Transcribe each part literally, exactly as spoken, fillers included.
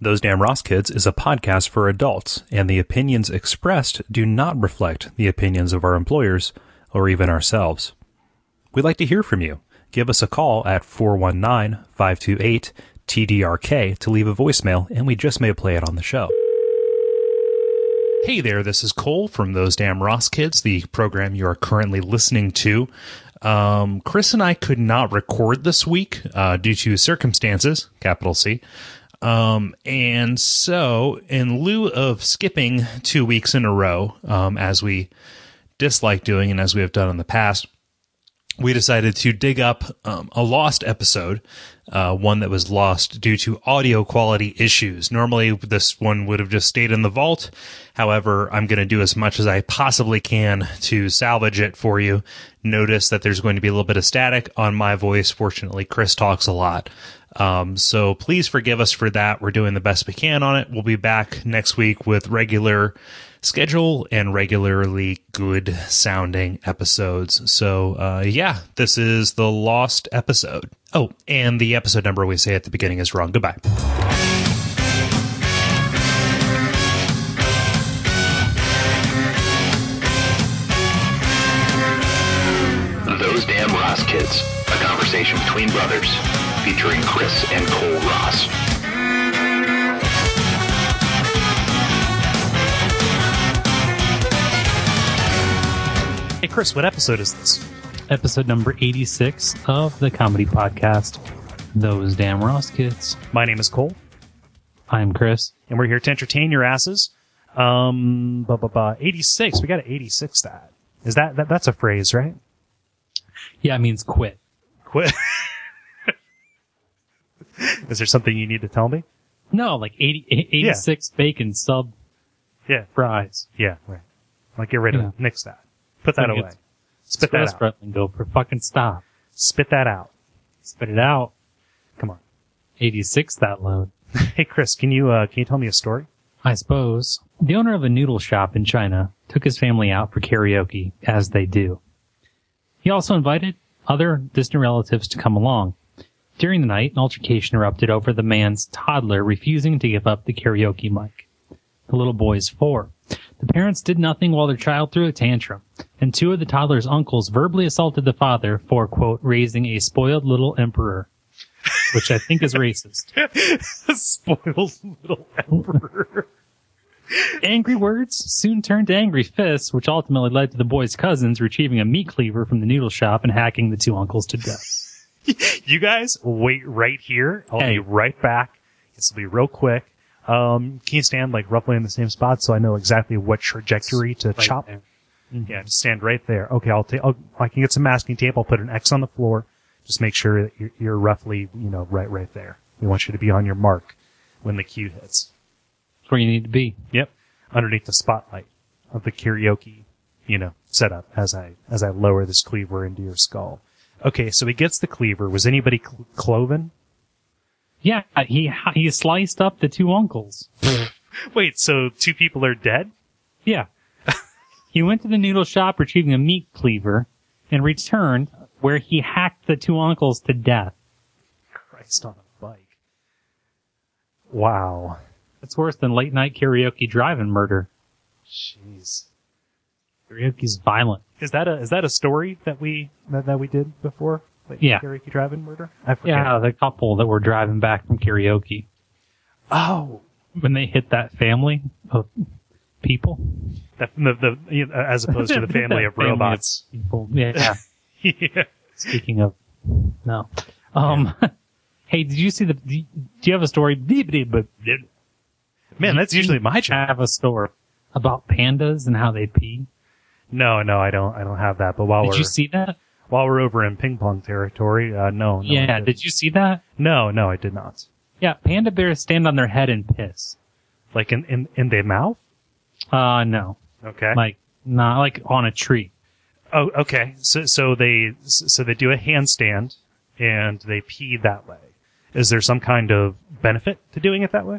Those Damn Ross Kids is a podcast for adults, and the opinions expressed do not reflect the opinions of our employers or even ourselves. We'd like to hear from you. Give us a call at four one nine, five two eight, T D R K to leave a voicemail, and we just may play it on the show. Hey there, this is Cole from Those Damn Ross Kids, the program you are currently listening to. Um, Chris and I could not record this week uh, due to circumstances, capital C. Um, and so, in lieu of skipping two weeks in a row, um, as we dislike doing and as we have done in the past, we decided to dig up um, a lost episode, uh, one that was lost due to audio quality issues. Normally, this one would have just stayed in the vault. However, I'm going to do as much as I possibly can to salvage it for you. Notice that there's going to be a little bit of static on my voice. Fortunately, Chris talks a lot. Um, so please forgive us for that. We're doing the best we can on it. We'll be back next week with regular schedule and regularly good sounding episodes. So, uh, yeah, this is the lost episode. Oh, and the episode number we say at the beginning is wrong. Goodbye. Those Damn Ross Kids, a conversation between brothers, featuring Chris and Cole Ross. Hey, Chris, what episode is this? Episode number eighty-six of the comedy podcast, Those Damn Ross Kids. My name is Cole. I'm Chris. And we're here to entertain your asses. Um, blah, blah, blah. eighty-six. We got an eighty-six stat. Is that, that, that's a phrase, right? Yeah, it means quit. Quit. Is there something you need to tell me? No, like eighty, eighty-six yeah. bacon sub yeah. fries. Yeah, right. Like, get rid of yeah. it. Nix that. Put that away. Spit that out. Go for fucking stop. Spit that out. Spit it out. Come on. eighty-six that load. Hey, Chris, can you, uh, can you tell me a story? I suppose. The owner of a noodle shop in China took his family out for karaoke, as they do. He also invited other distant relatives to come along. During the night, an altercation erupted over the man's toddler refusing to give up the karaoke mic. The little boy is four. The parents did nothing while their child threw a tantrum, and two of the toddler's uncles verbally assaulted the father for, quote, raising a spoiled little emperor, which I think is racist. Spoiled little emperor. Angry words soon turned to angry fists, which ultimately led to the boy's cousins retrieving a meat cleaver from the noodle shop and hacking the two uncles to death. You guys wait right here. I'll hey. be right back. This will be real quick. Um, can you stand like roughly in the same spot so I know exactly what trajectory to right chop? Mm-hmm. Yeah, just stand right there. Okay, I'll take. I can get some masking tape. I'll put an X on the floor. Just make sure that you're, you're roughly, you know, right, right there. We want you to be on your mark when the cue hits. That's where you need to be. Yep, underneath the spotlight of the karaoke, you know, setup as I as I lower this cleaver into your skull. Okay, so he gets the cleaver. Was anybody cl- cloven? Yeah, he he sliced up the two uncles. Wait, so two people are dead? Yeah. He went to the noodle shop retrieving a meat cleaver and returned where he hacked the two uncles to death. Christ on a bike. Wow. That's worse than late night karaoke drive-in murder. Jeez. Karaoke's violent. Is that a is that a story that we that, that we did before? Like yeah. Karaoke drive-in murder? I forget. Yeah, the couple that were driving back from karaoke. Oh. When they hit that family of people. The, the, the you know, as opposed to the family of family robots. Of people. Yeah. Yeah. Speaking of, no. Um. Yeah. Hey, did you see the? Do you have a story? Man, that's usually my job. I have a story about pandas and how they pee. No, no, I don't. I don't have that. But while did we're you see that? While we're over in ping pong territory, uh, no, no. Yeah, did you see that? No, no, I did not. Yeah, panda bears stand on their head and piss. Like in in in their mouth? Uh, no. Okay. Like not like on a tree. Oh, okay. So so they so they do a handstand and they pee that way. Is there some kind of benefit to doing it that way?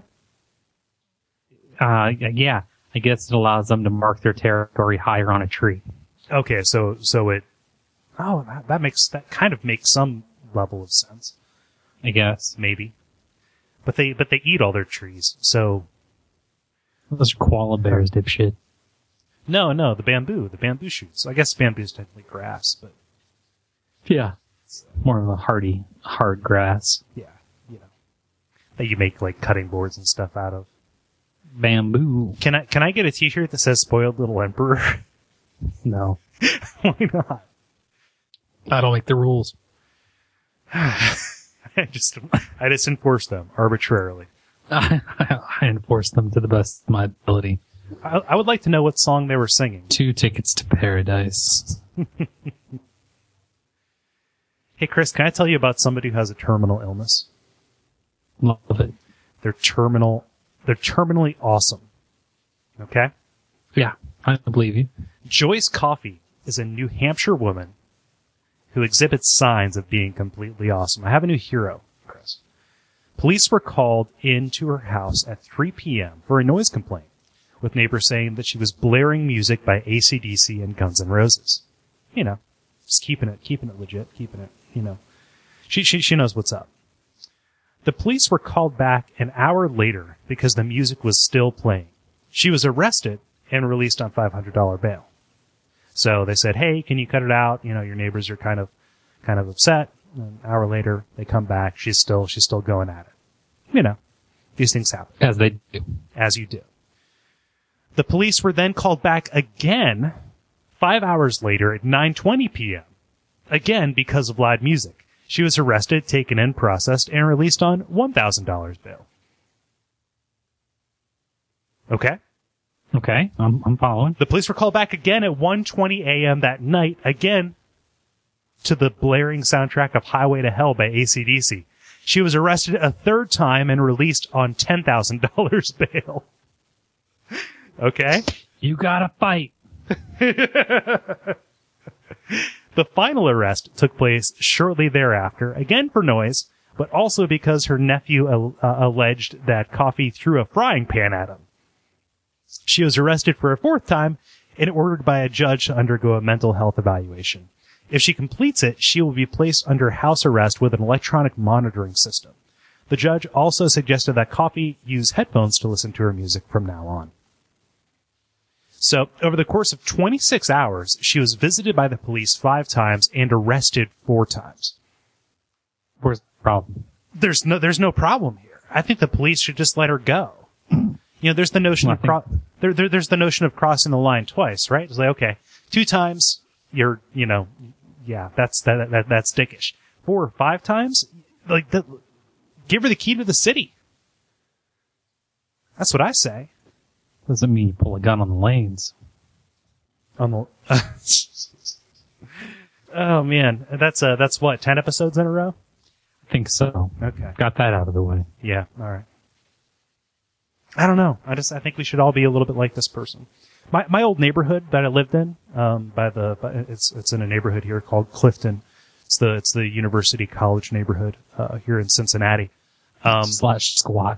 Uh, yeah. I guess it allows them to mark their territory higher on a tree. Okay, so so it. Oh, that, that makes that kind of makes some level of sense. I guess maybe. But they but they eat all their trees. So Those are koala bears, dipshit. no, no, the bamboo, the bamboo shoots. So I guess bamboo is technically grass, but Yeah. It's more of a hardy, hard grass. yeah, you know, that you make like cutting boards and stuff out of. Bamboo. Can I can I get a T-shirt that says "Spoiled Little Emperor"? No. Why not? I don't make the rules. I just I just enforce them arbitrarily. I, I enforce them to the best of my ability. I, I would like to know what song they were singing. Two tickets to paradise. Hey, Chris, can I tell you about somebody who has a terminal illness? Love it. They're terminal. They're terminally awesome. Okay? Yeah, I believe you. Joyce Coffey is a New Hampshire woman who exhibits signs of being completely awesome. I have a new hero, Chris. Police were called into her house at three p.m. for a noise complaint, with neighbors saying that she was blaring music by A C D C and Guns N' Roses. You know, just keeping it, keeping it legit, keeping it, you know. She, she, she knows what's up. The police were called back an hour later because the music was still playing. She was arrested and released on five hundred dollars bail. So they said, hey, can you cut it out? You know, your neighbors are kind of, kind of upset. An hour later, they come back. She's still, she's still going at it. You know, these things happen. As they do. As you do. The police were then called back again five hours later at nine twenty p.m. Again, because of loud music. She was arrested, taken in, processed, and released on one thousand dollars bail. Okay? Okay, I'm, I'm following. The police were called back again at one twenty a.m. that night, again, to the blaring soundtrack of Highway to Hell by A C D C. She was arrested a third time and released on ten thousand dollars bail. Okay? You gotta fight. The final arrest took place shortly thereafter, again for noise, but also because her nephew uh, alleged that Coffey threw a frying pan at him. She was arrested for a fourth time and ordered by a judge to undergo a mental health evaluation. If she completes it, she will be placed under house arrest with an electronic monitoring system. The judge also suggested that Coffey use headphones to listen to her music from now on. So, over the course of twenty-six hours, she was visited by the police five times and arrested four times. Where's the problem? There's no, there's no problem here. I think the police should just let her go. You know, there's the notion Well, of cro- there, there, there's the notion of crossing the line twice, right? It's like, okay, two times, you're, you know, yeah, that's that, that that's dickish. Four or five times, like, the, give her the key to the city. That's what I say. Doesn't mean you pull a gun on the lanes. On the, oh man, that's uh, that's what, ten episodes in a row? I think so. Okay. Got that out of the way. Yeah, all right. I don't know. I just I think we should all be a little bit like this person. My my old neighborhood that I lived in, um, by the by, it's it's in a neighborhood here called Clifton. It's the it's the University College neighborhood uh, here in Cincinnati. Um, Slash squat.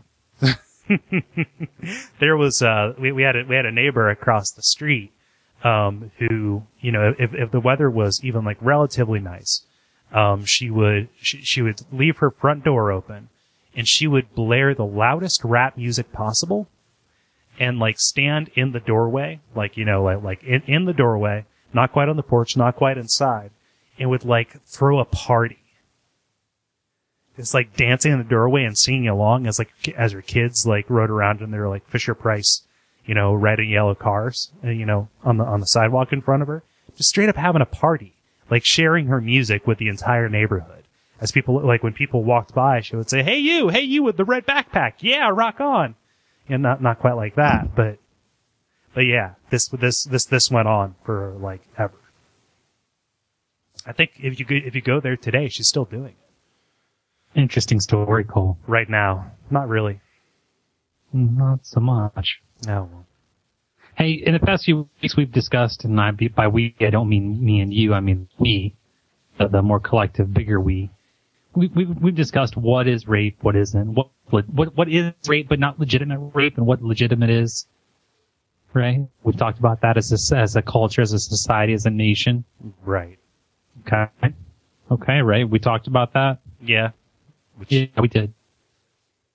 there was uh we, we had a we had a neighbor across the street um who, you know, if if the weather was even like relatively nice, um she would she, she would leave her front door open and she would blare the loudest rap music possible and like stand in the doorway, like, you know, like like in, in the doorway, not quite on the porch, not quite inside, and would like throw a party. It's like dancing in the doorway and singing along as like, as her kids like rode around in their like Fisher Price, you know, red and yellow cars, uh, you know, on the, on the sidewalk in front of her. Just straight up having a party, like sharing her music with the entire neighborhood. As people, like when people walked by, she would say, hey you, hey you with the red backpack. Yeah, rock on. And not, not quite like that, but, but yeah, this, this, this, this went on for like ever. I think if you go, if you go there today, she's still doing it. Interesting story, Cole. Right now. Not really. Not so much. No. Hey, in the past few weeks we've discussed, and I, by we, I don't mean me and you, I mean we, the, the more collective, bigger we. We, we've, we've discussed what is rape, what isn't, what, what, what is rape but not legitimate rape, and what legitimate is. Right? We've talked about that as a, as a culture, as a society, as a nation. Right. Okay. Okay, right? We talked about that? Yeah. Which, Yeah, we did.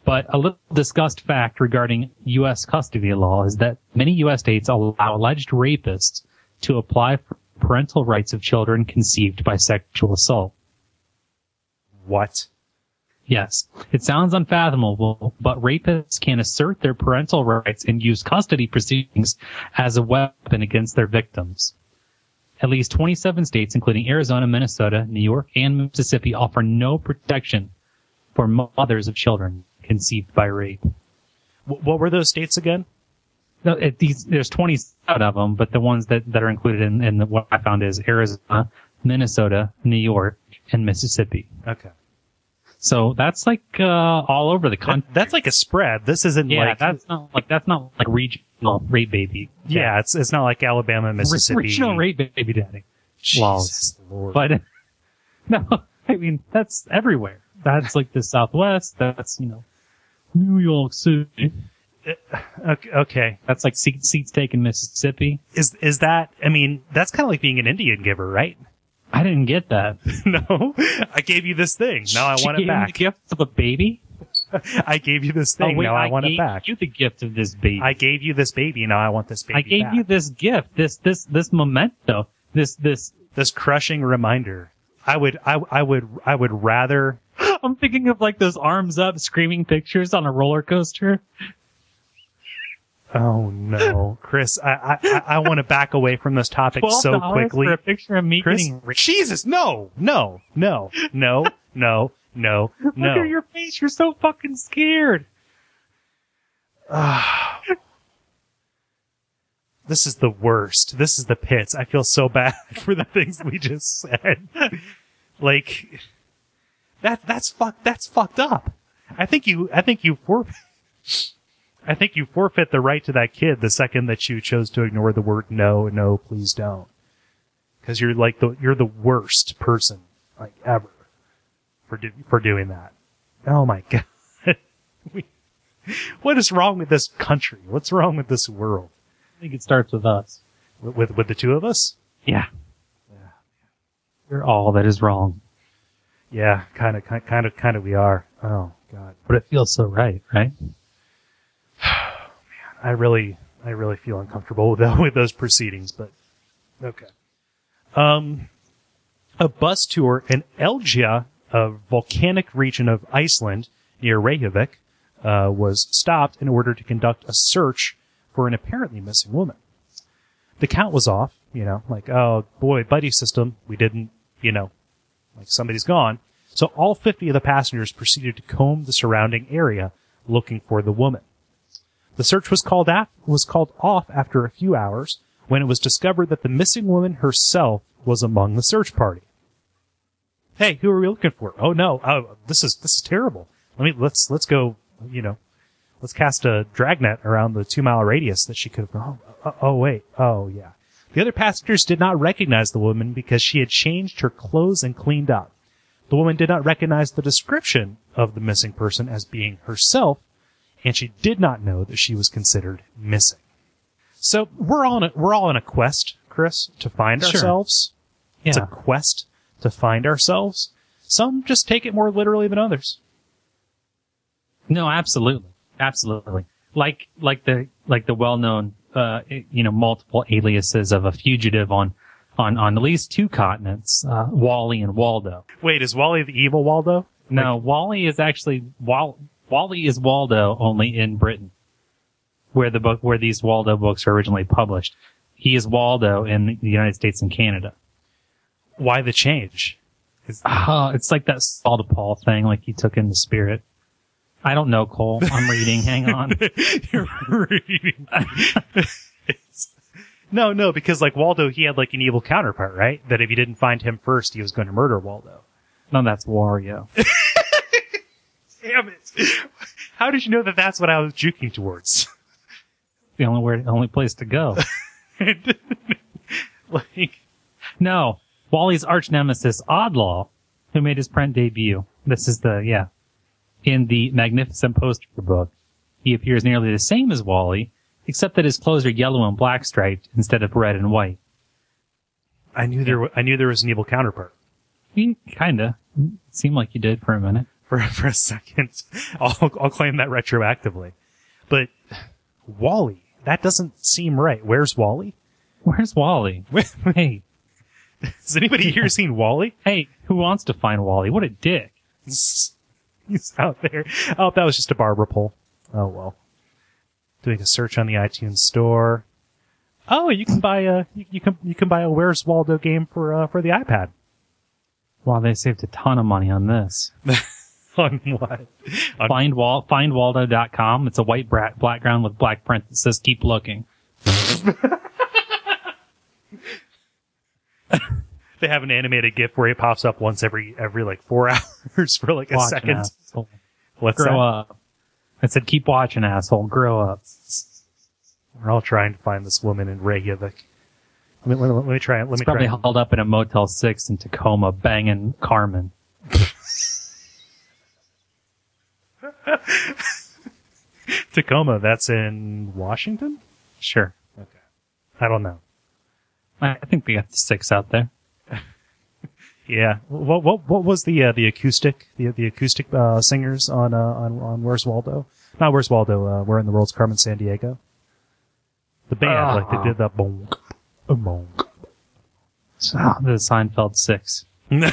But a little discussed fact regarding U S custody law is that many U S states allow alleged rapists to apply for parental rights of children conceived by sexual assault. What? Yes. It sounds unfathomable, but rapists can assert their parental rights and use custody proceedings as a weapon against their victims. At least twenty-seven states, including Arizona, Minnesota, New York, and Mississippi, offer no protection for mothers of children conceived by rape. What were those states again? No, it, these, there's twenty-seven of them, but the ones that, that are included in, in the, what I found is Arizona, Minnesota, New York, and Mississippi. Okay. So that's like uh, all over the country. That, that's like a spread. This isn't yeah, like that's not like that's not like regional rape baby. Yeah, yeah, it's it's not like Alabama, Mississippi. Regional rape baby daddy. Jesus Lord. But no, I mean that's everywhere. That's like the Southwest. That's you know New York City. Okay, okay. That's like seats seats taken Mississippi. Is is that? I mean, that's kind of like being an Indian giver, right? I didn't get that. No, I gave you this thing. Now I She want gave it back. me the gift of a baby. I gave you this thing. Oh, wait, now I, I want gave it back. you the gift of this baby. I gave you this baby. Now I want this baby I gave back. you this gift. This this this memento. This this. This crushing reminder. I would I I would I would rather. I'm thinking of like those arms up screaming pictures on a roller coaster. Oh no, Chris! I I I, I want to back away from this topic so quickly. For a picture of me Chris, getting raped. Jesus, no, no, no, no, no, no, no. Look at your face. You're so fucking scared. This is the worst. This is the pits. I feel so bad for the things we just said. Like that. That's fuck. That's fucked up. I think you. I think you forfeit. I think you forfeit the right to that kid the second that you chose to ignore the word no, no, please don't. Because you're like the you're the worst person like ever for do, for doing that. Oh my god. we, what is wrong with this country? What's wrong with this world? I think it starts with us. With with, with the two of us? Yeah. Yeah. You're all that is wrong. Yeah, kind of, kind of, kind of. We are. Oh god. But it feels so right, right? I really, I really feel uncomfortable with, that, with those proceedings, but okay. Um, a bus tour in Elgia, a volcanic region of Iceland near Reykjavik, uh, was stopped in order to conduct a search for an apparently missing woman. The count was off, you know, like, oh boy, buddy system, we didn't, you know, like somebody's gone. So all fifty of the passengers proceeded to comb the surrounding area looking for the woman. The search was called af- was called off after a few hours when it was discovered that the missing woman herself was among the search party. Hey, who are we looking for? Oh no, oh, this is this is terrible. Let me let's let's go. You know, let's cast a dragnet around the two mile radius that she could have. Oh, oh, oh wait, oh yeah. The other passengers did not recognize the woman because she had changed her clothes and cleaned up. The woman did not recognize the description of the missing person as being herself, and she did not know that she was considered missing. So we're all on a, we're all on a quest, Chris, to find Sure. ourselves. It's Yeah. a quest to find ourselves. Some just take it more literally than others. No, absolutely. Absolutely. Like, like the, like the well-known, uh, you know, multiple aliases of a fugitive on, on, on at least two continents, uh, Wally and Waldo. Wait, is Wally the evil Waldo? No, Wally is actually, Wal, Wally is Waldo only in Britain, where the book, where these Waldo books were originally published. He is Waldo in the United States and Canada. Why the change? Is- Oh, it's like that Saul to Paul thing, like he took in the spirit. I don't know, Cole. I'm reading. Hang on. You're reading. It's- no, no, because like Waldo, he had like an evil counterpart, right? That if you didn't find him first, he was going to murder Waldo. No, that's Wario. Damn it. How did you know that that's what I was juking towards? The only where, only place to go. Like, No, Wally's arch nemesis, Oddlaw, who made his print debut. This is the, yeah. In the Magnificent Poster book, he appears nearly the same as Wally, except that his clothes are yellow and black striped instead of red and white. I knew there, wa- I knew there was an evil counterpart. I mean, kinda. Seemed like you did for a minute. for for a second. I'll I'll claim that retroactively. But Wally, that doesn't seem right. Where's Wally? Where's Wally? Hey, has anybody here seen Wally? Hey, who wants to find Wally? What a dick. He's out there. Oh, that was just a barber pole. Oh well. Doing a search on the iTunes store. Oh, you can buy a you, you can you can buy a Where's Waldo game for uh, for the iPad. Wow, they saved a ton of money on this. On what? On Find Wal find waldo dot com. It's a white bra- background with black print that says "Keep looking." They have an animated GIF where it pops up once every every like four hours for like a Watch second. Asshole. What's Grow that? up. I said, "Keep watching, asshole. Grow up." We're all trying to find this woman in Reykjavik. Let me, let me, let me try it. Let It's me probably try. held up in a Motel Six in Tacoma, banging Carmen. Tacoma. That's in Washington. Sure. Okay. I don't know. I think they got the six out there. Yeah. What what what was the uh, the acoustic the the acoustic uh, singers on uh, on on Where's Waldo? Not Where's Waldo. Uh, Where in the World's Carmen Sandiego? The band, Uh-huh. like they did that bonk, a bonk. The Seinfeld six.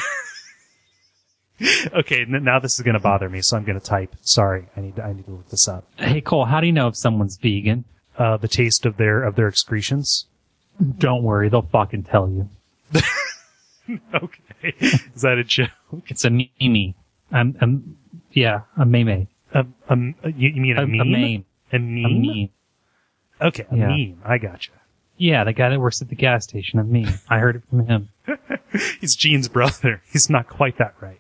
Okay, n- now this is going to bother me, so I'm going to type. Sorry, I need to, I need to look this up. Hey Cole, how do you know if someone's vegan? Uh, the taste of their of their excretions. Don't worry, they'll fucking tell you. Okay, is that a joke? It's a meme. Um, um, yeah, a meme. A, a, you, you mean a, A, a meme? meme. A meme? A meme. Okay, a Yeah. meme. I gotcha. Yeah, the guy that works at the gas station, a meme. I heard it from him. He's Gene's brother. He's not quite that right.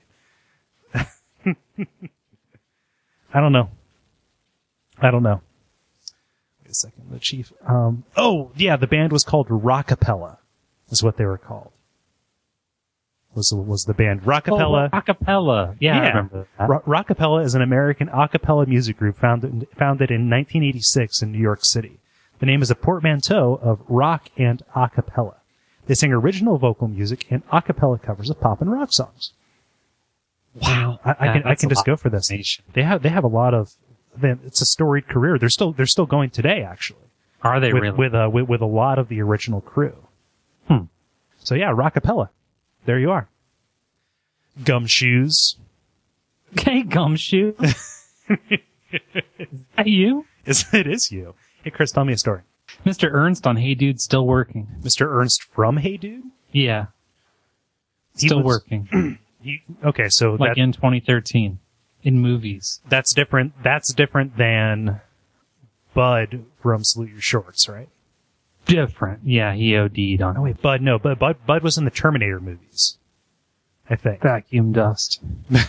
I don't know. I don't know. Wait a second. The chief. Um. Oh, yeah. The band was called Rockapella. Is what they were called. Was was the band Rockapella? Oh, acapella. Yeah, I Yeah. remember that. Ro- Rockapella is an American a cappella music group founded founded in nineteen eighty-six in New York City. The name is a portmanteau of rock and a cappella. They sing original vocal music and a cappella covers of pop and rock songs. Wow. I, I Yeah, can I that's can a just lot go of for this. information. They have they have a lot of. they- It's a storied career. They're still they're still going today actually Are they with really? with, uh, with with a lot of the original crew. Hmm. So yeah, Rockapella. There you are. Gumshoes. Hey, Gumshoe. Is that you? Is it is you? Hey Chris, tell me a story. Mister Ernst on Hey Dude still working. Mister Ernst from Hey Dude. Yeah. He Still was- working. He, okay, so Like that in twenty thirteen. In movies. that's different. That's different than Bud from Salute Your Shorts, right? Different. Yeah, he OD'd on Oh wait, Bud. No, but Bud. Bud was in the Terminator movies. I think. vacuum dust.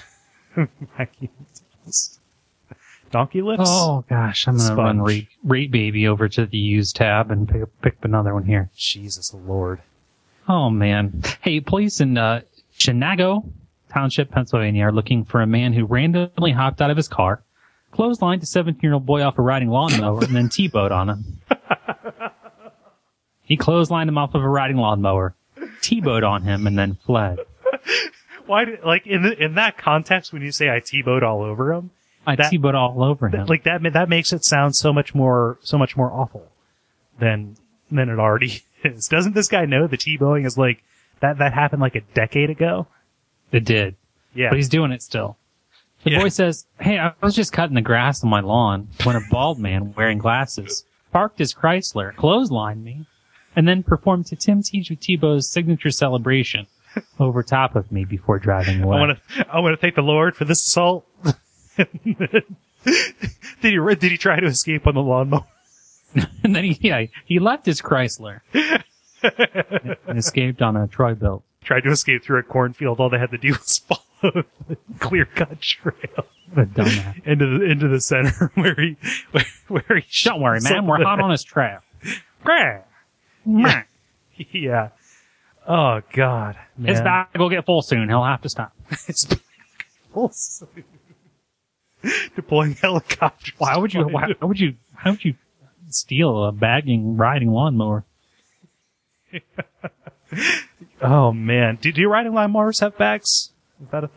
Donkey lips. Oh gosh, I'm gonna run Sponge. rate, rate baby over to the used tab and pick, pick up another one here. Jesus Lord. Oh man. Hey, police in uh, Chinago Township, Pennsylvania are looking for a man who randomly hopped out of his car, clotheslined a seventeen-year-old boy off a riding lawnmower, and then T-bowed on him. He clotheslined him off of a riding lawnmower, T-bowed on him, and then fled. Why? Did, like in the, in that context, when you say I T-bowed all over him, I That- T-bowed all over him. like that that makes it sound so much more so much more awful than than it already is. Doesn't this guy know the T-bowing is like that? That happened like a decade ago. It did. Yeah. But he's doing it still. The Yeah. boy says, hey, I was just cutting the grass on my lawn when a bald man wearing glasses parked his Chrysler, clotheslined me, and then performed to Tim Tebow's signature celebration over top of me before driving away. I want to I want to thank the Lord for this assault. did he did he try to escape on the lawnmower? And then he, yeah, he left his Chrysler and escaped on a Troy built. Tried to escape through a cornfield. All they had to do was follow the clear cut trail What a dumbass. into the into the center where he where, where he. Don't worry, man. We're hot on his trail. Yeah. Yeah. Oh God. Man. His bag will get full soon. He'll have to stop. His bag full soon. Deploying helicopters. Why would you? Why would you? How would you steal a bagging riding lawnmower? Oh man, do, do your riding lawnmowers have bags? Is that a thing?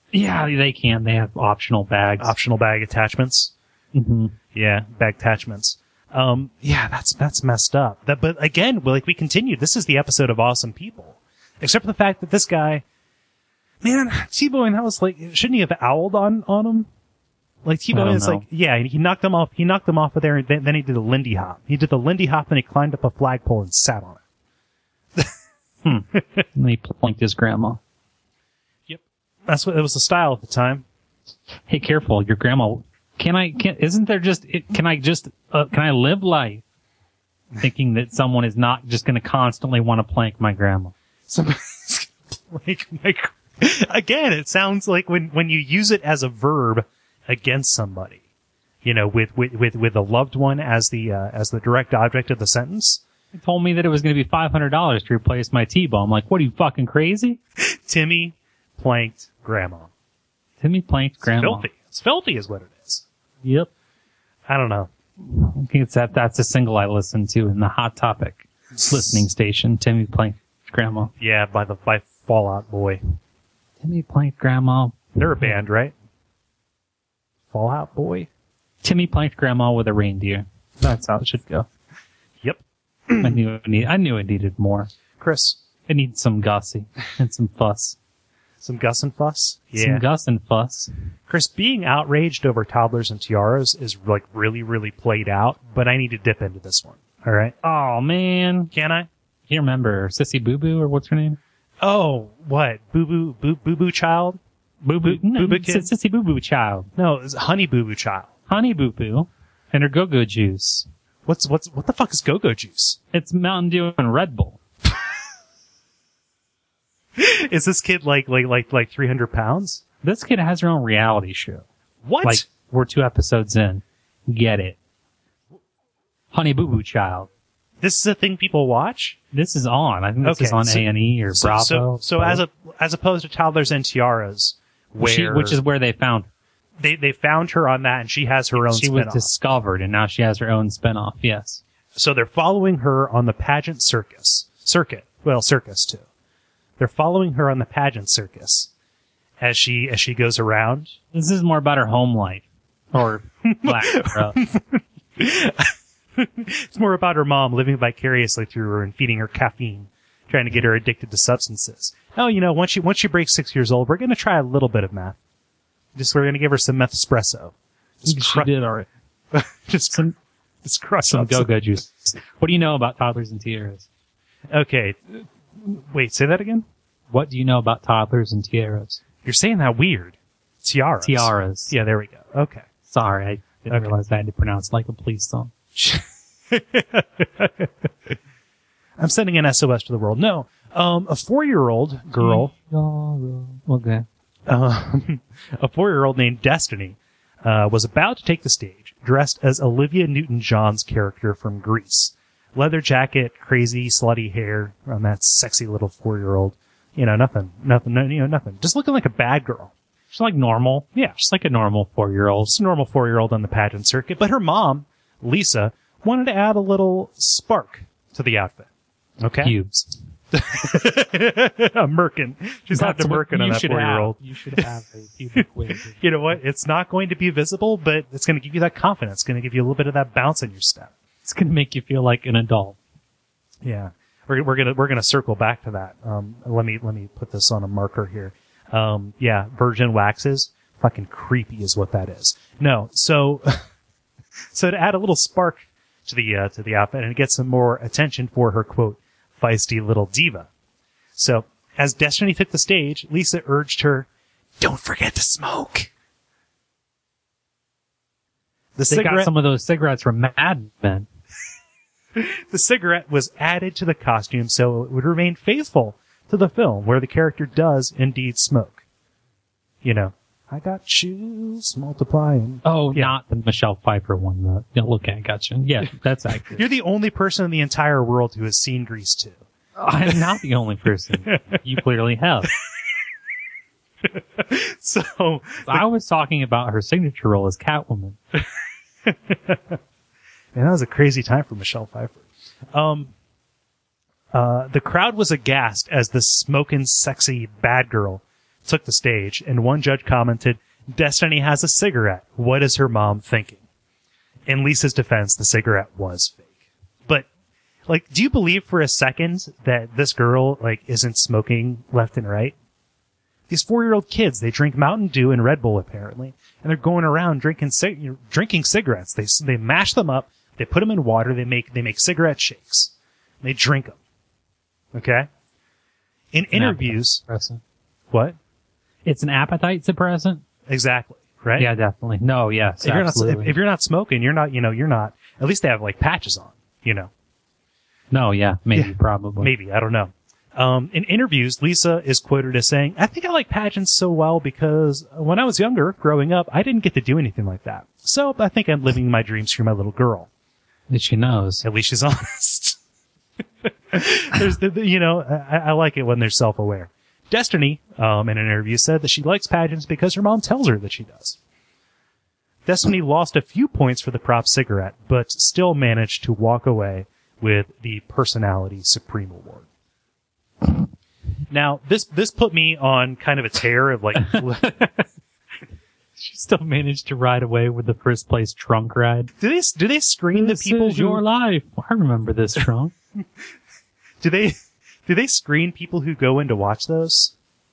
Yeah, they can. They have optional bags. Optional bag attachments. Mm-hmm. Yeah, bag attachments. Um, yeah, that's that's messed up. That, but again, well, like we continued. This is the episode of Awesome People, except for the fact that this guy, man, T-Bone, that was like, shouldn't he have owled on on him? Like T-Bone is like, yeah, he knocked them off. He knocked them off of there, and then, then he did a Lindy Hop. He did the Lindy Hop, and he climbed up a flagpole and sat on it. hmm. And he planked his grandma. Yep, that's what it was the style at the time. Hey, careful, your grandma. Can I? Can, isn't there just? Can I just? Uh, can I live life thinking that someone is not just going to constantly want to plank my grandma? Somebody's gonna plank my. Again, it sounds like when when you use it as a verb against somebody, you know, with with with, with a loved one as the uh, as the direct object of the sentence. He told me that it was going to be five hundred dollars to replace my T-bone. I'm like, what are you fucking crazy? Timmy planked grandma. Timmy planked grandma. It's filthy. It's filthy, is what it is. Yep. I don't know. I think it's that. That's a single I listen to in the Hot Topic listening station. Timmy planked grandma. Yeah, by the by Fall Out Boy. Timmy planked grandma. They're a band, right? Fall Out Boy. Timmy planked grandma with a reindeer. That's how it should go. Yep. I knew it need, I knew it needed more. Chris, it needs some Gussie and some fuss. Some Gus and fuss? Yeah. Some Gus and fuss. Chris, being outraged over toddlers and tiaras is like really, really played out, but I need to dip into this one. All right? Oh, man. Can I? Can't remember. Sissy Boo Boo, or what's her name? Oh, what? Boo Boo, Boo Boo Boo Child? Boo Boo, Boo Boo Kid? Sissy Boo Boo Child. No, it's Honey Boo Boo Child. Honey Boo Boo and her Go-Go Juice. What's, what's, what the fuck is Go-Go Juice? It's Mountain Dew and Red Bull. Is this kid like, like, like, like three hundred pounds? This kid has her own reality show. What? Like, we're two episodes in. Get it. Honey Boo Boo Child. This is a thing people watch? This is on. I think this okay, is on so, A and E or so, Bravo. So, so as a, as opposed to Toddlers and Tiaras, where she, which is where they found her. They, they found her on that and she has her own She spin-off. was discovered and now she has her own spinoff. Yes. So they're following her on the pageant circus. Circuit. Well, circus too. They're following her on the pageant circus as she, as she goes around. This is more about her home life. Or lack thereof. It's more about her mom living vicariously through her and feeding her caffeine, trying to get her addicted to substances. Oh, you know, once she, once she breaks six years old, we're going to try a little bit of meth. Just, we're going to give her some meth espresso. Just she did already. just, some, just crush some up Go-Go juice. What do you know about toddlers and tiaras? Okay. Wait, say that again? What do you know about toddlers and tiaras? You're saying that weird. Tiaras. Tiaras. Yeah, there we go. Okay. Sorry, I didn't Okay. realize I had to pronounce it like a police song. I'm sending an S O S to the world. No. Um, a four-year-old girl. Okay. Um, a four-year-old named Destiny, uh, was about to take the stage, dressed as Olivia Newton-John's character from Grease. Leather jacket, crazy, slutty hair on that sexy little four-year-old. You know, nothing, nothing, no, you know, nothing. Just looking like a bad girl. She's like normal. Yeah. She's like a normal four-year-old. Just a normal four-year-old on the pageant circuit. But her mom, Lisa, wanted to add a little spark to the outfit. Okay? Pubes. A merkin. She's not a That's what merkin on you that should four-year-old. have. You should have a pubic wig. You know what? It's not going to be visible, but it's going to give you that confidence. It's going to give you a little bit of that bounce in your step. It's going to make you feel like an adult. Yeah. We're, we're gonna, we're gonna circle back to that. Um, let me, let me put this on a marker here. Um, yeah, virgin waxes. Fucking creepy is what that is. No, so, so to add a little spark to the, uh, to the outfit and get some more attention for her quote, feisty little diva. So, as Destiny took the stage, Lisa urged her, don't forget to smoke. The They cigarette, got some of those cigarettes from Mad Men. the cigarette was added to the costume so it would remain faithful to the film where the character does indeed smoke. You know, I got chills multiplying. Oh, Yeah. not the Michelle Pfeiffer one. The, yeah, okay, I gotcha. Yeah, that's accurate. You're the only person in the entire world who has seen Grease two. I'm not the only person. You clearly have. So, I was talking about her signature role as Catwoman. man, that was a crazy time for Michelle Pfeiffer. Um, uh, the crowd was aghast as the smoking, sexy bad girl took the stage, and one judge commented, "Destiny has a cigarette. What is her mom thinking?" In Lisa's defense, the cigarette was fake. But, like, do you believe for a second that this girl, like, isn't smoking left and right? These four-year-old kids, they drink Mountain Dew and Red Bull, apparently, and they're going around drinking cig- drinking cigarettes. They they mash them up, they put them in water, they make they make cigarette shakes, and they drink them. Okay? In An interviews, appetite suppressant. what? It's an appetite suppressant. Exactly, right? Yeah, definitely. No, yes, If you're not absolutely. if, if you're not smoking, you're not, you know, you're not. At least they have like patches on, you know. no, yeah, maybe, Yeah, probably. Maybe, I don't know. Um, in interviews, Lisa is quoted as saying, "I think I like pageants so well because when I was younger, growing up, I didn't get to do anything like that. So I think I'm living my dreams through my little girl." That she knows. At least she's honest. There's the, the- you know, I, I like it when they're self-aware. Destiny, um, in an interview said that she likes pageants because her mom tells her that she does. Destiny lost a few points for the prop cigarette, but still managed to walk away with the Personality Supreme Award. Now, this, this put me on kind of a tear of like, She still managed to ride away with the first place trunk ride. do they, do they screen the This people is who, your life. I remember this trunk. do they, do they screen people who go in to watch those?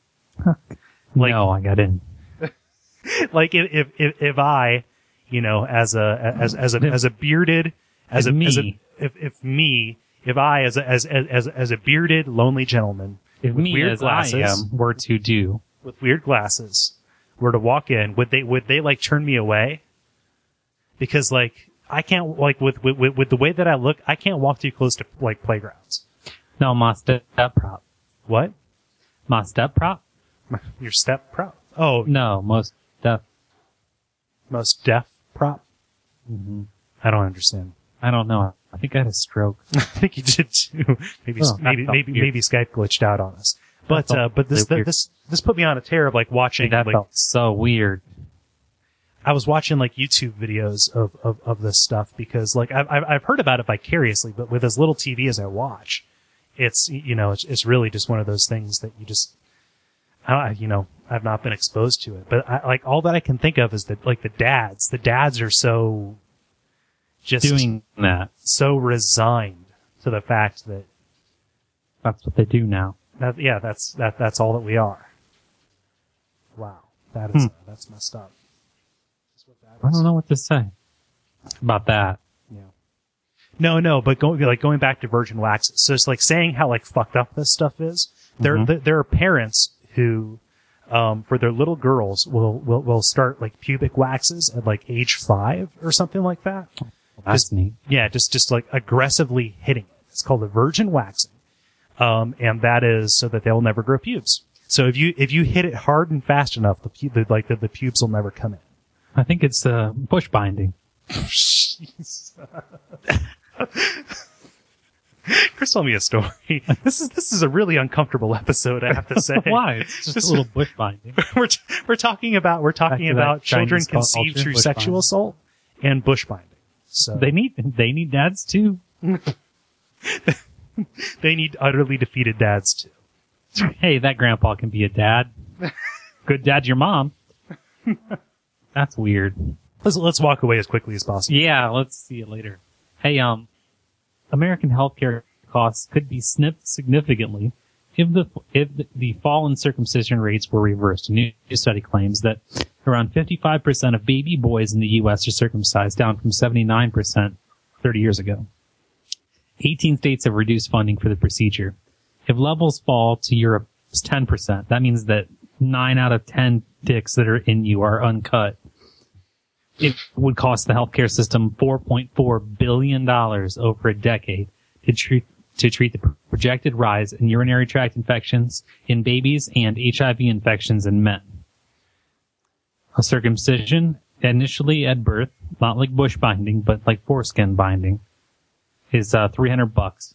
Like- no, I got in. Like if, if, if, if I, you know, as a, as, as a, as a bearded, as a, If as a, me. if, if me, if I, as a, as, as, as a bearded, lonely gentleman If with me, weird as glasses, I am, were to do. with weird glasses, were to walk in, would they, would they like turn me away? Because like, I can't, like with, with, with, with the way that I look, I can't walk too close to like playgrounds. No, my step prop. What? My step prop? Your step prop? Oh, No, most step. most deaf prop? Mm-hmm. I don't understand. I don't know. I think I had a stroke. I think you did too. Maybe, Oh, that maybe, felt maybe, weird. maybe Skype glitched out on us. But, felt uh, but this, really weird. this, this put me on a tear of like watching, That like, felt so weird. I was watching like YouTube videos of, of, of this stuff because like I've, I've I've heard about it vicariously, but with as little T V as I watch, it's, you know, it's, it's really just one of those things that you just, I, you know, I've not been exposed to it, but I, like all that I can think of is that like the dads, the dads are so just Doing that. so resigned to the fact that, That's what they do now. that yeah, that's, that, that's all that we are. Wow. That is, Hmm. uh, that's messed up. That's what that I is. don't know what to say about that. Yeah. No, no, but going like going back to virgin waxes. So it's like saying how like fucked up this stuff is. There, Mhm. there, there are parents who, um, for their little girls will, will, will start like pubic waxes at like age five or something like that. That's Just- neat. Yeah, just, just like aggressively hitting it. It's called a virgin waxing. Um, and that is so that they'll never grow pubes. So if you, if you hit it hard and fast enough, the, pu- the like the, the pubes will never come in. I think it's uh, bush binding. Chris told me a story. This is this is a really uncomfortable episode, I have to say. Why? It's just This- a little bush binding. we're t- we're talking about we're talking Back to that about children Chinese conceived culture, through bush sexual binding. assault and bush binding. So They need they need dads too. they need utterly defeated dads too. Hey, that grandpa can be a dad. Good dad's your mom. That's weird. Let's let's walk away as quickly as possible. Yeah, let's see you later. Hey, um, American healthcare costs could be snipped significantly if the if the, the fall in circumcision rates were reversed. A new study claims that around fifty-five percent of baby boys in the U S are circumcised, down from seventy-nine percent thirty years ago. eighteen states have reduced funding for the procedure. If levels fall to Europe's ten percent, that means that nine out of ten dicks that are in you are uncut. It would cost the healthcare system four point four billion dollars over a decade to treat, to treat the projected rise in urinary tract infections in babies and H I V infections in men. A circumcision, initially at birth, not like bush binding, but like foreskin binding, is uh, three hundred bucks.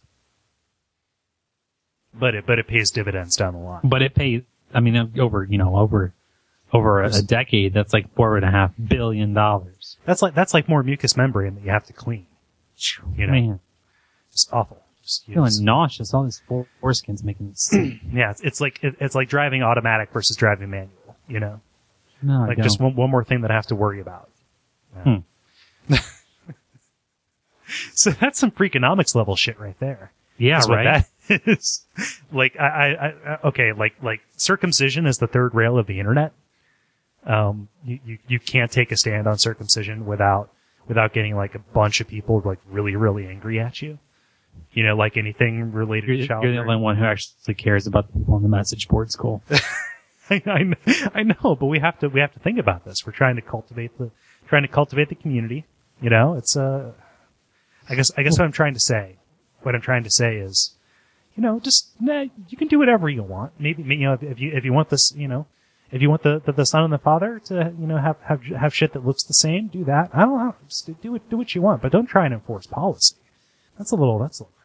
But it but it pays dividends down the line. But it pays, I mean, over, you know, over, over a, a decade, that's like four and a half billion dollars. That's like that's like more mucous membrane that you have to clean. You know, Man. just awful. nerves. You Feeling just- nauseous. All these fore- foreskins making me sick. yeah, it's, it's like it, it's like driving automatic versus driving manual. You know, No, I like don't. just one, one more thing that I have to worry about. Yeah. Hmm. So that's some Freakonomics level shit right there. Yeah, That's what right. that is. Like I, I, I, okay, like like circumcision is the third rail of the internet. Um, you, you you can't take a stand on circumcision without without getting like a bunch of people like really really angry at you. You know, like anything related You're, to you're child. the only one who actually cares about the people on the message board. It's cool. I, I know, I know, but we have to we have to think about this. We're trying to cultivate the trying to cultivate the community. You know, it's uh, I guess I guess what I'm trying to say, what I'm trying to say is, you know, just nah, you can do whatever you want. Maybe you know if you if you want this, you know, if you want the, the the son and the father to you know have have have shit that looks the same, do that. I don't know, just do it do what you want, but don't try and enforce policy. That's a little that's a little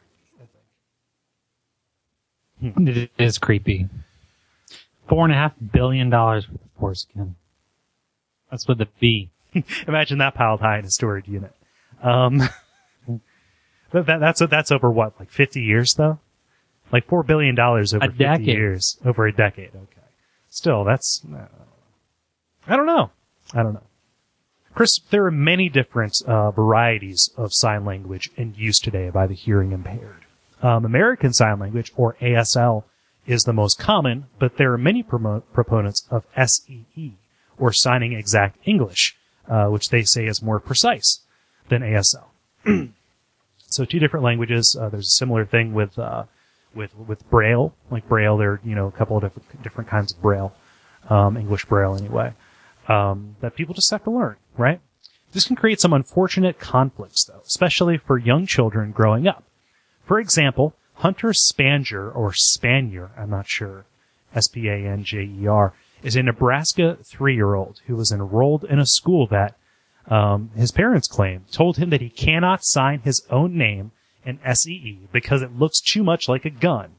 creepy, I think. It is creepy. Four and a half billion dollars for the foreskin. That's with a B. Imagine that piled high in a storage unit. Um, that, that, that's that's over what, like fifty years though? Like four billion dollars over A fifty decade. years, over a decade. Okay, still, that's uh, I don't know. I don't know. Chris, there are many different uh, varieties of sign language in use today by the hearing impaired. Um, American Sign Language, or A S L, is the most common, but there are many promo- proponents of S E E, or Signing Exact English, uh, which they say is more precise than A S L. So two different languages. Uh, there's a similar thing with uh, with with Braille. Like Braille, there are you know a couple of different different kinds of Braille, um, English Braille anyway, um, that people just have to learn, right? This can create some unfortunate conflicts, though, especially for young children growing up. For example, Hunter Spanger, or Spanier, I'm not sure, S P A N J E R, is a Nebraska three-year-old who was enrolled in a school that, um, his parents claim, told him that he cannot sign his own name in S E E because it looks too much like a gun.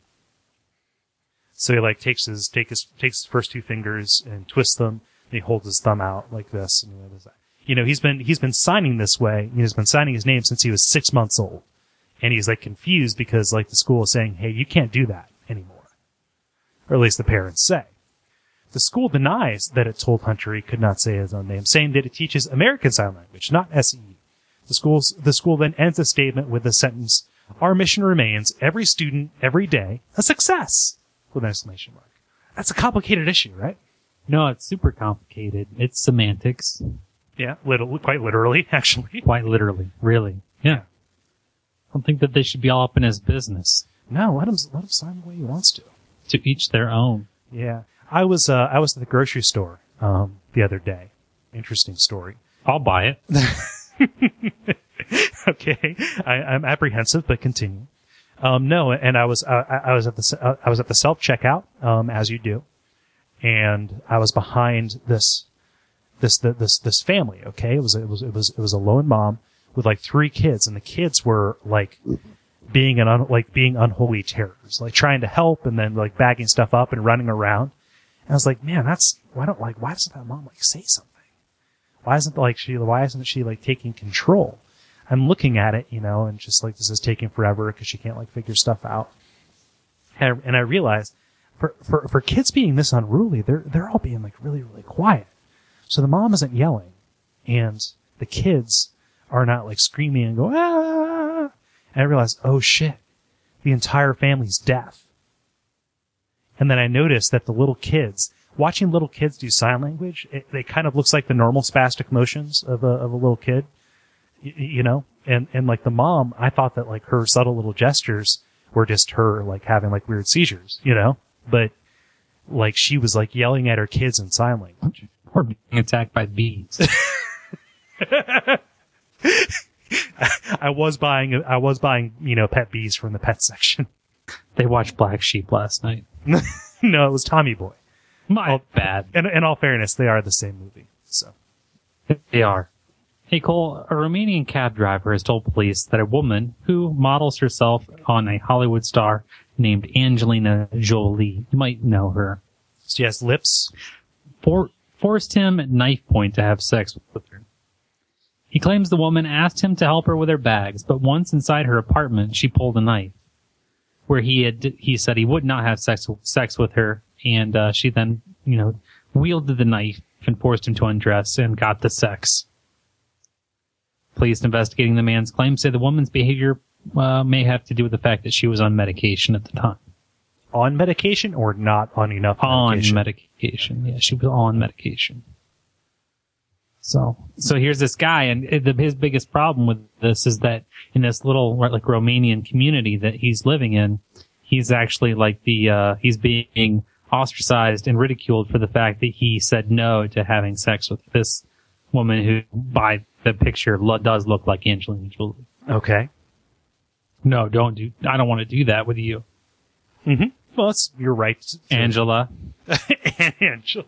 So he like takes his, take his, takes his first two fingers and twists them, and he holds his thumb out like this, and you know, does that. You know, he's been, he's been signing this way, he's been signing his name since he was six months old. And he's like confused because like the school is saying, hey, you can't do that anymore. Or at least the parents say. The school denies that it told Hunter he could not say his own name, saying that it teaches American Sign Language, not S E E. The school's, the school then ends the statement with the sentence, our mission remains every student, every day, a success! With an exclamation mark. That's a complicated issue, right? No, it's super complicated. It's semantics. Yeah, little, quite literally, actually. Quite literally. Really. Yeah. I don't think that they should be all up in his business. No, let him, let him sign the way he wants to. To each their own. Yeah. I was, uh, I was at the grocery store, um, the other day. Interesting story. I'll buy it. Okay. I, I'm apprehensive, but continue. Um, no, and I was, uh, I, I was at the, uh, I was at the self-checkout, um, as you do. And I was behind this, this, this, this family, okay? It was, it was, it was, it was a lone mom with like three kids, and the kids were like being an, un, like being unholy terrors, like trying to help and then like bagging stuff up and running around. And I was like, man, that's, why don't like, why doesn't that mom like say something? Why isn't like she, why isn't she like taking control? I'm looking at it, you know, and just like this is taking forever because she can't like figure stuff out. And I, and I realized for, for, for kids being this unruly, they're, they're all being like really, really quiet. So the mom isn't yelling and the kids are not like screaming and go, ah, and I realized, oh shit, the entire family's deaf. And then I noticed that the little kids, watching little kids do sign language, it, it kind of looks like the normal spastic motions of a, of a little kid, y- you know? And, and like the mom, I thought that like her subtle little gestures were just her like having like weird seizures, you know? But like she was like yelling at her kids in sign language. Or being attacked by bees. I was buying, I was buying, you know, pet bees from the pet section. They watched Black Sheep last night. No, it was Tommy Boy. My Oh, bad. In, in all fairness, they are the same movie. So, They are. Hey Cole, a Romanian cab driver has told police that a woman who models herself on a Hollywood star named Angelina Jolie, you might know her, she has lips. for, forced him at knife point to have sex with her. He claims the woman asked him to help her with her bags, but once inside her apartment, she pulled a knife. where he had he said he would not have sex sex with her, and uh, she then you know wielded the knife and forced him to undress and got the sex. Police investigating the man's claims say the woman's behavior uh, may have to do with the fact that she was on medication at the time. On medication or not on enough medication? On medication. Yeah, she was on medication. So, so here's this guy, and it, the, his biggest problem with this is that in this little, like, Romanian community that he's living in, he's actually like the, uh, he's being ostracized and ridiculed for the fact that he said no to having sex with this woman who, by the picture, lo- does look like Angelina Jolie. Okay. No, don't do, I don't want to do that with you. Mm-hmm. Well, it's, you're right. Angela. Angela.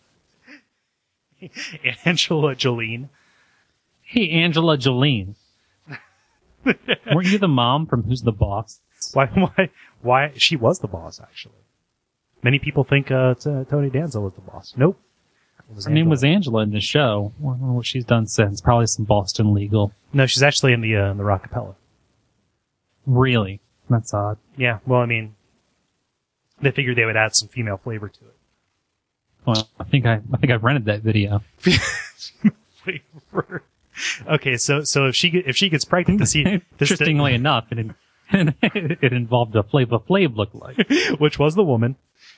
Angela Jolene. Hey, Angela Jolene. Weren't you the mom from Who's the Boss? Why, why, why? She was the boss, actually. Many people think, uh, t- uh Tony Danza was the boss. Nope. Her Angela. name was Angela in the show. I don't know what she's done since. Probably some Boston legal. No, she's actually in the, uh, in the Rockapella. Really? That's odd. Yeah, well, I mean, they figured they would add some female flavor to it. Well, I think I, I think I've rented that video. Flavor. Okay, so, so if she, get, if she gets pregnant, does he, does interestingly the, enough, it, it, it involved a Flava Flav lookalike. Which was the woman.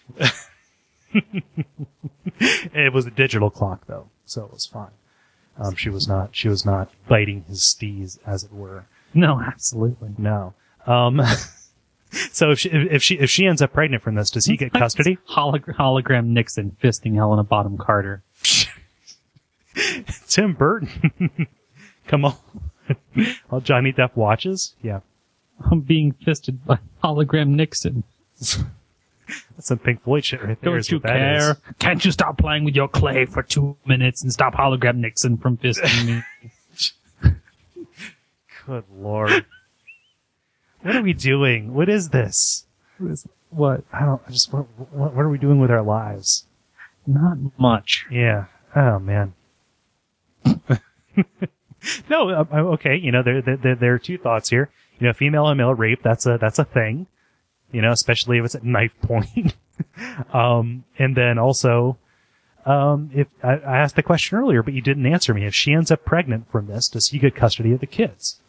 It was a digital clock though, so it was fine. Um, she was not, she was not biting his steez, as it were. No, absolutely. No. Um, so if she, if she, if she ends up pregnant from this, does he get custody? Holog- hologram Nixon fisting Helena Bonham Carter. Tim Burton. Come on. All Johnny Depp watches? Yeah. I'm being fisted by hologram Nixon. That's some Pink Floyd shit right there. Don't you care? Is. Can't you stop playing with your clay for two minutes and stop hologram Nixon from fisting me? Good Lord. What are we doing? What is this? What? Is, what? I don't, I just, what, what, what are we doing with our lives? Not much. Yeah. Oh, man. No, uh, okay, you know, there, there, there are two thoughts here. You know, female and male rape, that's a, that's a thing. You know, especially if it's at knife point. um, and then also, um, if, I, I asked the question earlier, but you didn't answer me. If she ends up pregnant from this, does he get custody of the kids?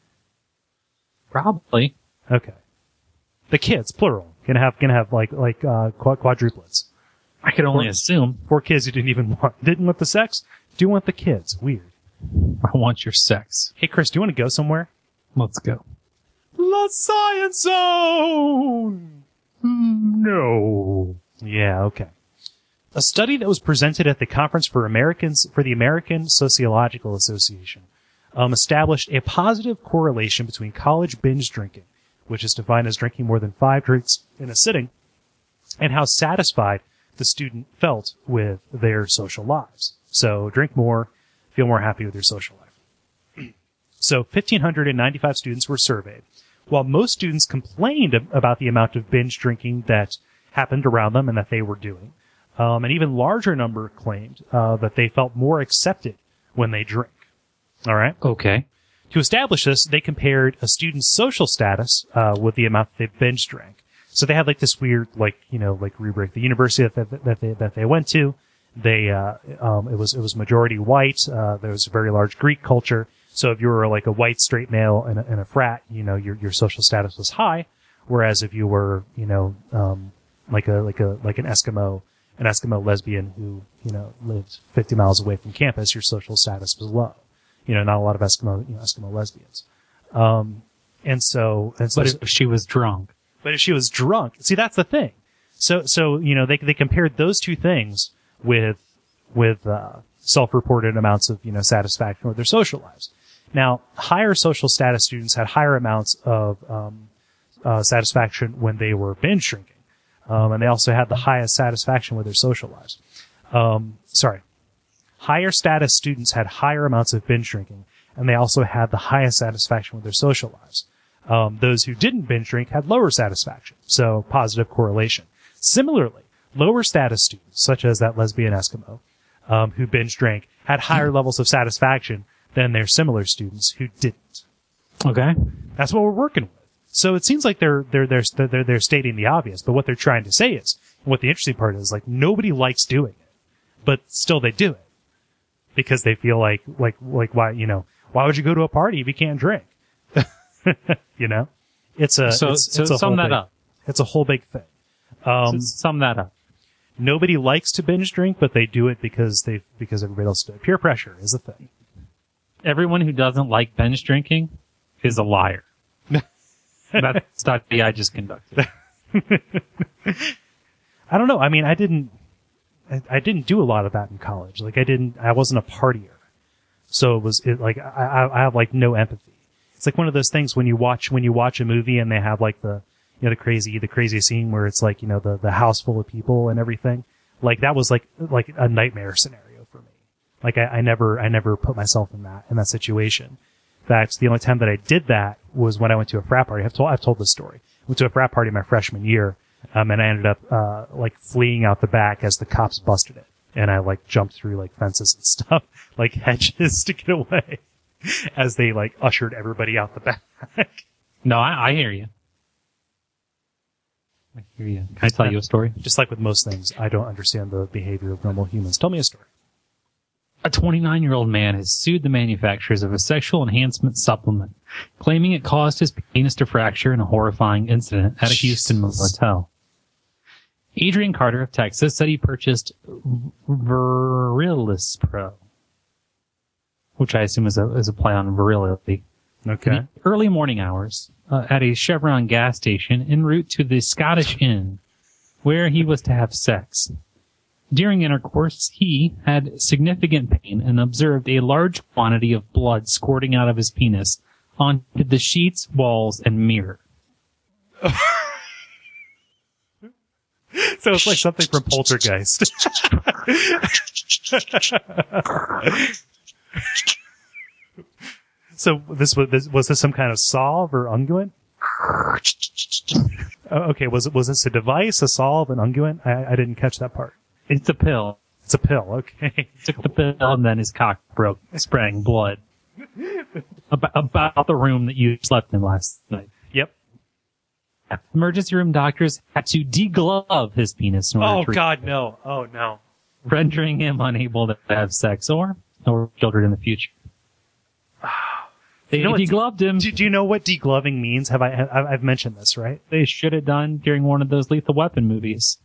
Probably. Okay. The kids, plural. Gonna have, gonna have like, like, uh, quadruplets. I could only four, assume. Four kids you didn't even want. Didn't want the sex? Do want the kids. Weird. I want your sex. Hey, Chris, do you want to go somewhere? Let's go. La Science Zone! No. Yeah, okay. A study that was presented at the Conference for Americans, for the American Sociological Association, um, established a positive correlation between college binge drinking, which is defined as drinking more than five drinks in a sitting, and how satisfied the student felt with their social lives. So drink more, feel more happy with your social life. So one thousand five hundred ninety-five students were surveyed. While most students complained about the amount of binge drinking that happened around them and that they were doing, um, an even larger number claimed uh, that they felt more accepted when they drink. All right? Okay. To establish this, they compared a student's social status uh, with the amount that they binge drank. So they had like this weird, like, you know, like rubric. The university that they, that they, that they went to, they, uh, um, it was, it was majority white. Uh, there was a very large Greek culture. So if you were like a white straight male in a, in a frat, you know, your, your social status was high. Whereas if you were, you know, um, like a, like a, like an Eskimo, an Eskimo lesbian who, you know, lived fifty miles away from campus, your social status was low. You know, not a lot of Eskimo, you know, Eskimo lesbians. Um, and so, and so. But if she was drunk. But if she was drunk, see, that's the thing. So, so, you know, they, they compared those two things with, with, uh, self-reported amounts of, you know, satisfaction with their social lives. Now, higher social status students had higher amounts of, um, uh, satisfaction when they were binge drinking. Um, and they also had the highest satisfaction with their social lives. Um, sorry. Higher status students had higher amounts of binge drinking, and they also had the highest satisfaction with their social lives. Um, those who didn't binge drink had lower satisfaction, so positive correlation. Similarly, lower status students, such as that lesbian Eskimo, um, who binge drank, had higher levels of satisfaction than their similar students who didn't. Okay. That's what we're working with. So it seems like they're, they're, they're, they're, they're stating the obvious, but what they're trying to say is, and what the interesting part is, like, nobody likes doing it, but still they do it. Because they feel like, like, like, why, you know, why would you go to a party if you can't drink? You know? It's a, So, it's, so it's a sum whole that big, up. It's a whole big thing. Um, So sum that up. nobody likes to binge drink, but they do it because they, because everybody else does it. Peer pressure is a thing. Everyone who doesn't like binge drinking is a liar. That's the study I just conducted. I don't know. I mean, I didn't, I, I didn't do a lot of that in college. Like I didn't, I wasn't a partier. So it was it, like, I, I, I have like no empathy. It's like one of those things when you watch, when you watch a movie and they have like the, you know, the crazy, the crazy scene where it's like, you know, the, the house full of people and everything. Like that was like, like a nightmare scenario for me. Like I, I never, I never put myself in that, in that situation. In fact, the only time that I did that was when I went to a frat party. I've told, I've told this story. I went to a frat party my freshman year. Um, and I ended up, uh, like fleeing out the back as the cops busted it. And I like jumped through like fences and stuff, like hedges to get away as they like ushered everybody out the back. No, I, I hear you. I hear you. Can I tell you a story? Just like with most things, I don't understand the behavior of normal humans. Tell me a story. A twenty-nine-year-old man has sued the manufacturers of a sexual enhancement supplement, claiming it caused his penis to fracture in a horrifying incident at a Houston motel. Adrian Carter of Texas said he purchased Virilis Pro, which I assume is a, is a play on virility. Okay. In the early morning hours uh, at a Chevron gas station en route to the Scottish Inn, where he was to have sex. During intercourse, he had significant pain and observed a large quantity of blood squirting out of his penis onto the sheets, walls, and mirror. So it's like something from Poltergeist. So this was this, was this some kind of salve or unguent? Oh, okay, was it was this a device, a salve, an unguent? I, I didn't catch that part. It's a pill. It's a pill. Okay. He took the pill and then his cock broke, spraying blood about, about the room that you slept in last night. Yep. Emergency room doctors had to deglove his penis in order Oh to God, no! Oh no! rendering him unable to have sex or or children in the future. They You know what- degloved him. Do, do you know what degloving means? Have I? Have, I've mentioned this, right? They should have done during one of those Lethal Weapon movies.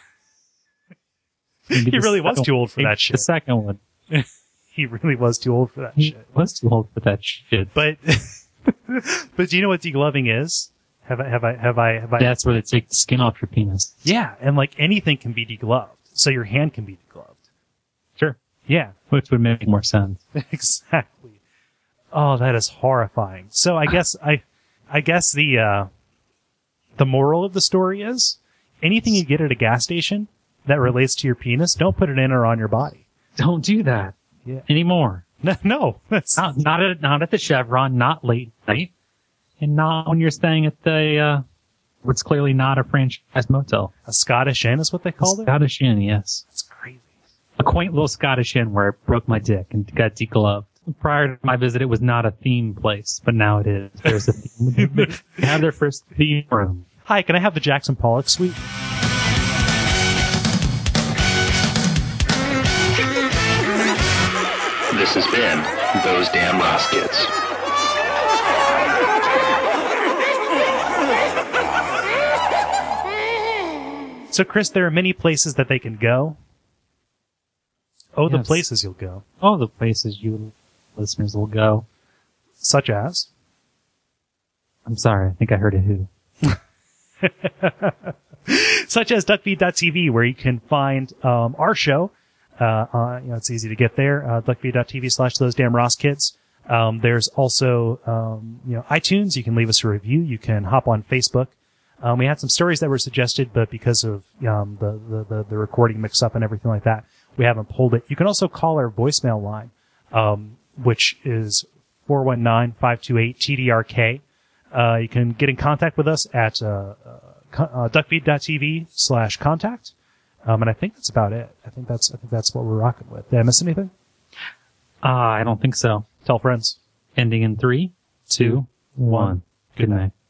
Maybe He the really was second- too old for maybe that shit. The second one. He really was too old for that He shit. was too old for that shit. But, but do you know what degloving is? Have I? Have I? Have I? Have I? That's where they take the skin off your penis. Yeah, and like anything can be degloved, so your hand can be degloved. Sure. Yeah, Which would make more sense. exactly. Oh, that is horrifying. So I guess I, I guess the uh, the moral of the story is anything you get at a gas station that relates to your penis, don't put it in or on your body. Don't do that Yeah. anymore. No, no, that's Not, not at not at the Chevron, not late night, and not when you're staying at the uh, what's clearly not a franchise motel. a Scottish Inn is what they called it. Scottish Inn, yes, That's crazy. a quaint little Scottish Inn where I broke my dick and got degloved. Prior to my visit, it was not a theme place, but now it is. There's a theme. They have their first theme room. Hi, can I have the Jackson Pollock suite? This has been Those Damn Ross Kids. So, Chris, there are many places that they can go. Oh, the Yes. places you'll go. All the places you listeners will go. Such as? I'm sorry, I think I heard a who. Such as duckfeed dot t v, where you can find um, our show. Uh, uh, you know, it's easy to get there. Uh, duckfeed dot t v slash those damn Ross kids. Um, there's also, um, you know, iTunes. You can leave us a review. You can hop on Facebook. Um, we had some stories that were suggested, but because of um, the, the, the, the recording mix up and everything like that, we haven't pulled it. You can also call our voicemail line, um, which is four one nine, five two eight, T D R K. Uh, you can get in contact with us at, uh, uh, uh duckfeed dot t v slash contact. Um, and I think that's about it. I think that's, I think that's what we're rocking with. Did I miss anything? Uh, I don't think so. Tell friends. Ending in three, two, one. Good night.